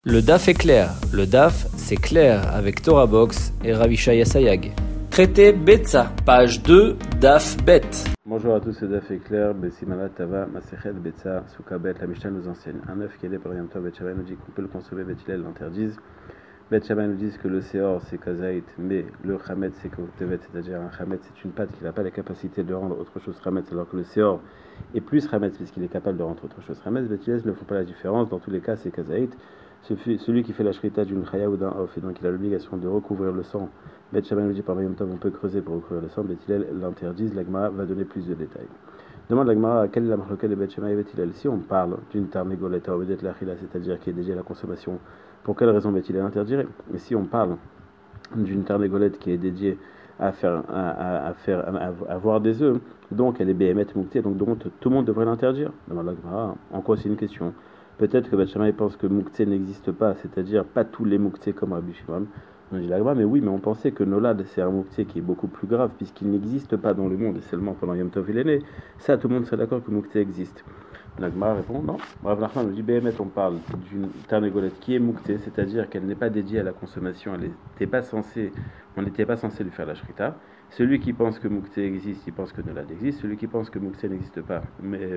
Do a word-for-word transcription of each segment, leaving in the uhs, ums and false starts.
Le D A F est clair. Le D A F, c'est clair avec Torah Box et Ravishaya Sayag. Traité Betsa, page deux, D A F Bet. Bonjour à tous, c'est D A F est clair. Bessimala Tava, Masechet Betsa, Soukabet. La Mishnah nous enseigne. Un œuf qui est né par Yom Tov, Bet Shammai nous dit qu'on peut le consommer, Bet Hillel l'interdise. Bet Shammai nous dit que le Seor c'est Kazaït, mais le Chametz c'est Kotevet, c'est-à-dire un Chametz c'est une pâte qui n'a pas la capacité de rendre autre chose Chametz, alors que le Seor est plus Chametz puisqu'il est capable de rendre autre chose Chametz. Bet Hillel ne font pas la différence. Dans tous les cas, c'est Kazaït. Celui qui fait la shrita d'une chaya ou d'un off, et donc il a l'obligation de recouvrir le sang. Bet Shammai nous dit par Yom Tov on peut creuser pour recouvrir le sang. Bet Hillel l'interdise. La Gemara va donner plus de détails. Demande la Gemara quelle est la marloquette de Bet Shammai et Bet Hillel. Si on parle d'une tarnégolette à obedet l'achila, c'est-à-dire qui est dédiée à la consommation, pour quelle raison Bet Hillel interdirait? Et si on parle d'une tarnégolette qui est dédiée à faire, à, à, à faire, à, à avoir des œufs, donc elle est béhémet mouktée, donc, donc tout le monde devrait l'interdire. Demande la Gemara en quoi c'est une question? Peut-être que Bet Shammai pense que Mouktsé n'existe pas, c'est-à-dire pas tous les Mouktsé comme Rabbi Shimon. On dit la Gemara, mais oui, mais on pensait que Nolad c'est un Mouktsé qui est beaucoup plus grave puisqu'il n'existe pas dans le monde et seulement pendant Yom Tov il est né. Ça, tout le monde serait d'accord que Mouktsé existe. La Gemara répond non. Rav Nachman nous dit Béhémet, on parle d'une tarnégolette qui est Mouktsé, c'est-à-dire qu'elle n'est pas dédiée à la consommation, elle n'était pas censée, on n'était pas censé lui faire la shrita. Celui qui pense que Mouktsé existe, il pense que Nolad existe. Celui qui pense que Mouktsé n'existe pas, mais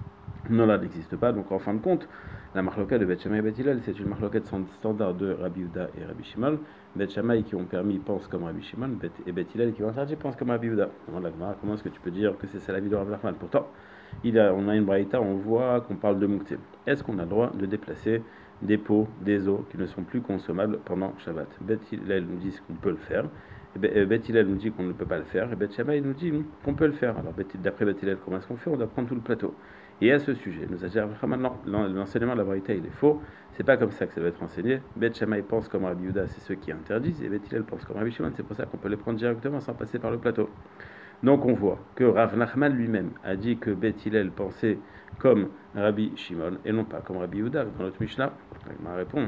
Nolad n'existe pas, donc en fin de compte, la marloquette de Bet Shammai et Bet Hillel, c'est une marloquette standard de Rabbi Yehuda et Rabbi Shimon. Bet Shammai qui ont permis pensent comme Rabbi Shimon, et Bet Hillel qui ont interdit pensent comme Rabbi Yehuda. Comment est-ce que tu peux dire que c'est ça la vie de Rav Nachman? Pourtant, il a, on a une braïta, on voit qu'on parle de Mouktsé. Est-ce qu'on a le droit de déplacer des pots, des os qui ne sont plus consommables pendant Shabbat? Bet Hillel nous dit qu'on peut le faire. Bet Hillel nous dit qu'on ne peut pas le faire, et Bet Shammai nous dit qu'on peut le faire. Alors d'après Bet Hillel, comment est-ce qu'on fait? On doit prendre tout le plateau. Et à ce sujet, nous a dit maintenant, l'enseignement de la vérité il est faux, c'est pas comme ça que ça va être enseigné. Bet Shammai pense comme Rabbi Yehuda, c'est ceux qui interdisent, et Bet Hillel pense comme Rabbi Shimon, c'est pour ça qu'on peut les prendre directement sans passer par le plateau. Donc on voit que Rav Nachman lui-même a dit que Bet Hillel pensait comme Rabbi Shimon et non pas comme Rabbi Yehuda. Dans notre Mishnah, il m'a répondu.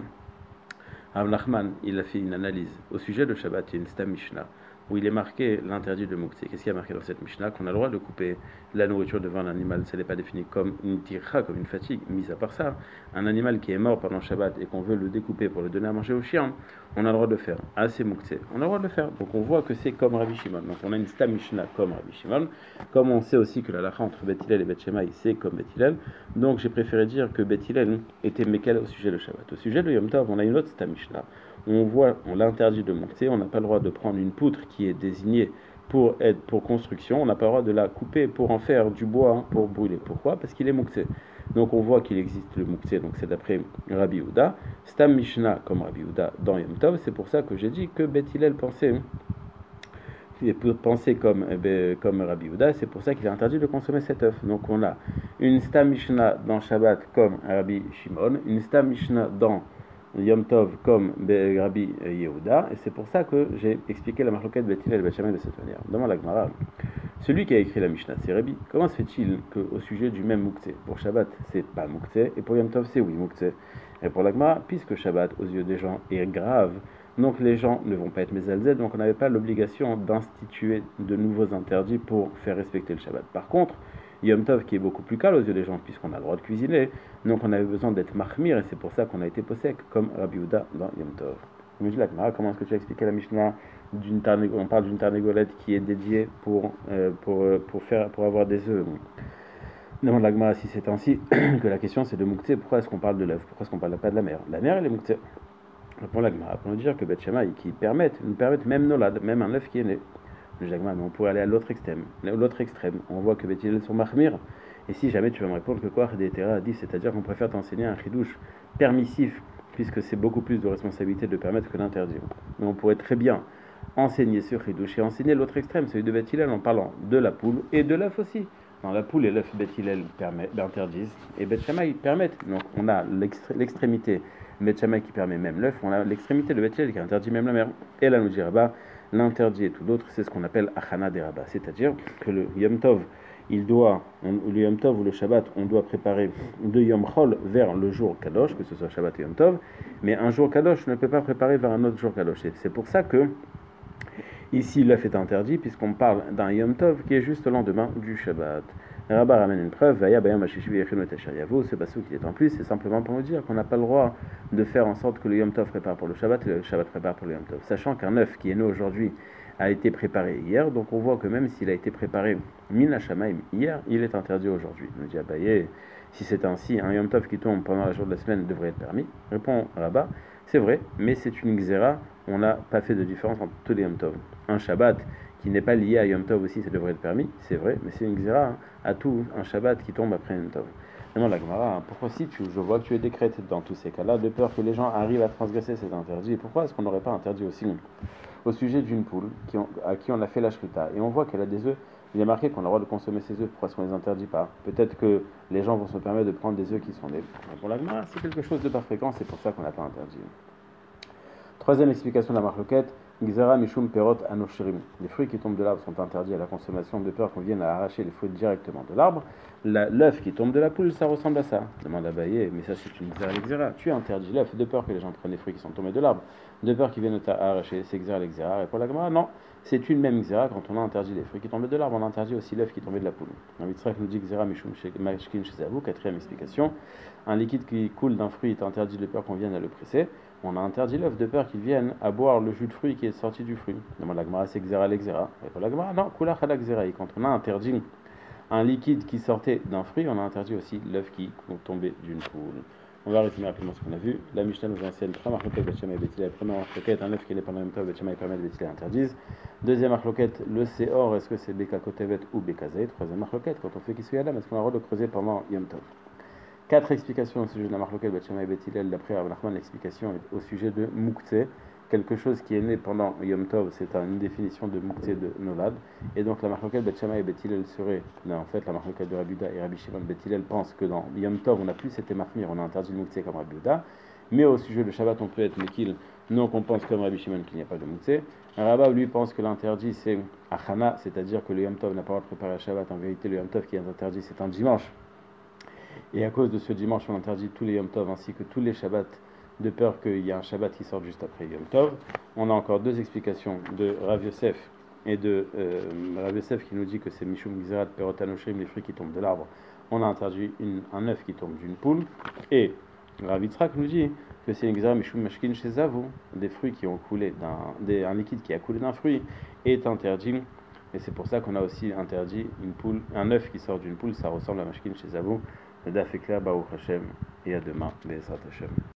Rav Nachman, il a fait une analyse au sujet de Shabbat, il y a une Stam Mishnah où il est marqué l'interdit de Mouktsé. Qu'est-ce qu'il y a marqué dans cette Mishnah? Qu'on a le droit de couper la nourriture devant un animal, ça n'est pas défini comme une tircha, comme une fatigue. Mis à part ça, un animal qui est mort pendant Shabbat et qu'on veut le découper pour le donner à manger au chien, on a le droit de le faire. Ah, c'est Mouktsé, on a le droit de le faire. Donc on voit que c'est comme Rabbi Shimon. Donc on a une Stam Mishnah comme Rabbi Shimon. Comme on sait aussi que la lacha entre Bet Hillel et Bet Shammai, c'est comme Bet Hillel. Donc j'ai préféré dire que Bet Hillel était Mekel au sujet de Shabbat. Au sujet de Yom Tov, on a une autre Stam Mishnah. On voit, on l'interdit de Mouktsé, on n'a pas le droit de prendre une poutre qui est désignée pour être pour construction, on n'a pas le droit de la couper pour en faire du bois pour brûler. Pourquoi? Parce qu'il est Mouktsé. Donc on voit qu'il existe le Mouktsé, donc c'est d'après Rabbi Yehuda. Stam Mishnah comme Rabbi Yehuda dans Yom Tov, c'est pour ça que j'ai dit que Bet Hillel pensait, penser comme, eh comme Rabbi Yehuda, c'est pour ça qu'il est interdit de consommer cet œuf. Donc on a une Stam Mishnah dans Shabbat comme Rabbi Shimon, une Stam Mishnah dans Yom Tov comme Rabbi Yehuda, et c'est pour ça que j'ai expliqué la marloquette Bet Hillel et Bet Shammai de cette manière. Demande la Gemara. Celui qui a écrit la Mishnah, c'est Rabbi. Comment se fait-il qu'au sujet du même Mouktsé, pour Shabbat, c'est pas Mouktsé, et pour Yom Tov, c'est oui Mouktsé? Et pour la Gemara, puisque Shabbat, aux yeux des gens, est grave, donc les gens ne vont pas être mezalzed, donc on n'avait pas l'obligation d'instituer de nouveaux interdits pour faire respecter le Shabbat. Par contre, Yom Tov qui est beaucoup plus calme aux yeux des gens puisqu'on a le droit de cuisiner, donc on avait besoin d'être mahmir et c'est pour ça qu'on a été possèque comme Rabbi Yehuda dans Yom Tov. Je me dis là, comment est-ce que tu as expliqué la Mishnah d'une tarnégolette? On parle d'une tarnégolette qui est dédiée pour, euh, pour, pour, faire, pour avoir des œufs. Demande la Gemara si c'est ainsi que la question c'est de Mouktsé. Pourquoi est-ce qu'on parle de l'œuf? Pourquoi est-ce qu'on parle pas de la mer? La mer elle est Mouktsé. Pour la Gemara, pour nous dire que Bet Shammai qui permettent, nous permettent même Nolad, même un œuf qui est né. Mais on pourrait aller à l'autre extrême. L'autre extrême, on voit que Bet Hillel sont mahmir. Et si jamais tu vas me répondre que quoi des Terra a dit, c'est-à-dire qu'on préfère t'enseigner un chidouche permissif, puisque c'est beaucoup plus de responsabilité de permettre que d'interdire. Mais on pourrait très bien enseigner ce chidouche et enseigner l'autre extrême, celui de Bet Hillel, en parlant de la poule et de l'œuf aussi. Dans la poule et l'œuf, Bet Hillel interdisent et Bet Shammai permettent. Donc on a l'extrémité Bet Shammai qui permet même l'œuf, on a l'extrémité de Bet Hillel qui interdit même la mer. Et là nous dit Rabba, l'interdit et tout d'autre, c'est ce qu'on appelle Achana de Rabba, c'est-à-dire que le Yom Tov, il doit, on, le Yom Tov ou le Shabbat, on doit préparer de Yom Chol vers le jour Kadosh, que ce soit Shabbat et Yom Tov, mais un jour Kadosh ne peut pas préparer vers un autre jour Kadosh. Et c'est pour ça que ici l'œuf est interdit, puisqu'on parle d'un Yom Tov qui est juste le lendemain du Shabbat. Rabat ramène une preuve, Vaya Bayam Hashishi Yechinu Tesher Yavo, ce passage qui est en plus, c'est simplement pour nous dire qu'on n'a pas le droit de faire en sorte que le Yom Tov prépare pour le Shabbat et le Shabbat prépare pour le Yom Tov. Sachant qu'un œuf qui est né aujourd'hui a été préparé hier, donc on voit que même s'il a été préparé Min Hashamaim hier, il est interdit aujourd'hui. Nous dit Abaye, si c'est ainsi, un Yom Tov qui tombe pendant la jour de la semaine devrait être permis. Répond Rabat, c'est vrai, mais c'est une xéra, on n'a pas fait de différence entre tous les Yom Tov. Un Shabbat qui n'est pas lié à Yom Tov aussi, ça devrait être permis, c'est vrai, mais c'est une xéra hein, à tout un Shabbat qui tombe après Yom Tov. Demande la Gemara, hein, pourquoi si tu, je vois que tu es décrété dans tous ces cas-là, de peur que les gens arrivent à transgresser cet interdit, pourquoi est-ce qu'on n'aurait pas interdit aussi au sujet d'une poule qui ont, à qui on a fait la shrita, et on voit qu'elle a des œufs, il y a marqué qu'on a le droit de consommer ses œufs, pourquoi est-ce qu'on ne les interdit pas? Peut-être que les gens vont se permettre de prendre des œufs qui sont nés. Pour la Gemara, c'est quelque chose de pas fréquent, c'est pour ça qu'on n'a pas interdit. Troisième explication de la marloquette, Gzera Mishum Perot Anoshirim. Les fruits qui tombent de l'arbre sont interdits à la consommation de peur qu'on vienne à arracher les fruits directement de l'arbre. L'œuf qui tombe de la poule, ça ressemble à ça. Demande à Baye, mais ça c'est une Gzera l'Exera. Tu interdis l'œuf de peur que les gens prennent les fruits qui sont tombés de l'arbre, de peur qu'ils viennent à arracher. C'est Gzera l'Exera. Et pour la Gemara, non, c'est une même Gzera. Quand on a interdit les fruits qui tombaient de l'arbre, on a interdit aussi l'œuf qui tombait de la poule. Un Mitzrach nous dit Gzera Mishum Mashkin Shezavu. Quatrième explication, un liquide qui coule d'un fruit est interdit de peur qu'on vienne à le presser. On a interdit l'œuf de peur qu'il vienne à boire le jus de fruit qui est sorti du fruit. Demande la Gemara, c'est Xera l'Exera. Et pour la Gemara, non, Kula Chala Xera. Et quand on a interdit un liquide qui sortait d'un fruit, on a interdit aussi l'œuf qui tombait d'une poule. On va résumer rapidement ce qu'on a vu. La Mishnah nous enseigne trois marloquettes, Bet Shammai et Bet Hillel. Première marloquette, un œuf qui est pendant le Yom Tov, Bet Shammai permet, Bet Hillel interdisent. Deuxième marloquette, le Seor, est-ce que c'est Beka Kotevet ou Beka Zayt? Troisième marloquette, quand on fait Kisui Adam, est-ce qu'on a le droit de creuser pendant Yom Tov? Quatre explications au sujet de la marloquette Bet Shammai et Bet Hillel. D'après Rav Nachman, l'explication est au sujet de Mouktsé, quelque chose qui est né pendant Yom Tov, c'est une définition de Mouktsé de Nolad. Et donc la marloquette Bet Shammai et Bet Hillel serait, non, en fait la marloquette de Rabbi Yehuda et Rabbi Shimon Bet Hillel pensent que dans Yom Tov on n'a plus été mahmir, on a interdit le Mouktsé comme Rabbi Yehuda. Mais au sujet de Shabbat on peut être Mekil, non qu'on pense comme Rabbi Shimon qu'il n'y a pas de Mouktsé. Rabbah lui pense que l'interdit c'est Achana, c'est-à-dire que le Yom Tov n'a pas le droit de préparer à Shabbat. En vérité le Yom Tov qui est interdit c'est un dimanche. Et à cause de ce dimanche, on interdit tous les Yom Tov ainsi que tous les Shabbats, de peur qu'il y ait un Shabbat qui sorte juste après Yom Tov. On a encore deux explications de Rav Yosef et de euh, Rav Yosef qui nous dit que c'est Mishum Gzerat Perot Anoshim, les fruits qui tombent de l'arbre. On a interdit une, un œuf qui tombe d'une poule. Et Rav Yitzhak nous dit que c'est une Gzerat Mishum Mashkin Shezavu, des fruits qui ont coulé d'un, des, un liquide qui a coulé d'un fruit est interdit. Et c'est pour ça qu'on a aussi interdit une poule, un œuf qui sort d'une poule, ça ressemble à Mashkin Shezavu. Le daf est clair, Baruch Hashem, et à demain, Be'ezrat Hashem.